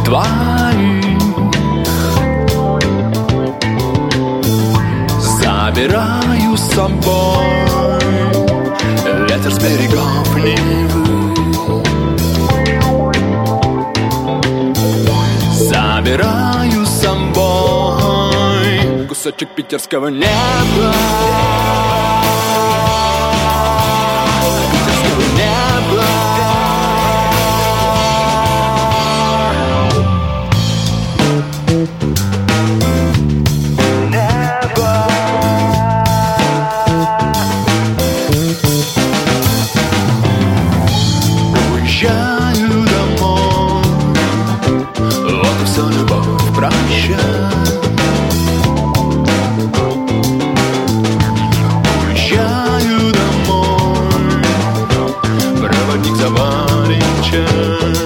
твоих. Забираю с собой ветер с берегов Невы. Забираю с собой кусочек питерского неба. Питерского неба. Уезжаю домой, вот и все, любовь, прощай. Уезжаю домой, проводник заварит чай.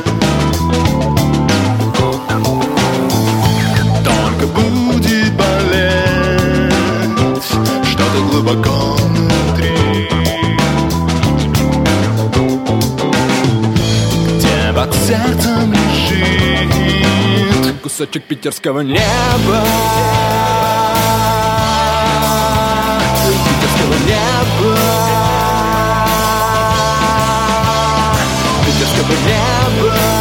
Только будет болеть что-то глубоко внутри, под сердцем лежит кусочек питерского неба. Питерского неба. Питерского неба.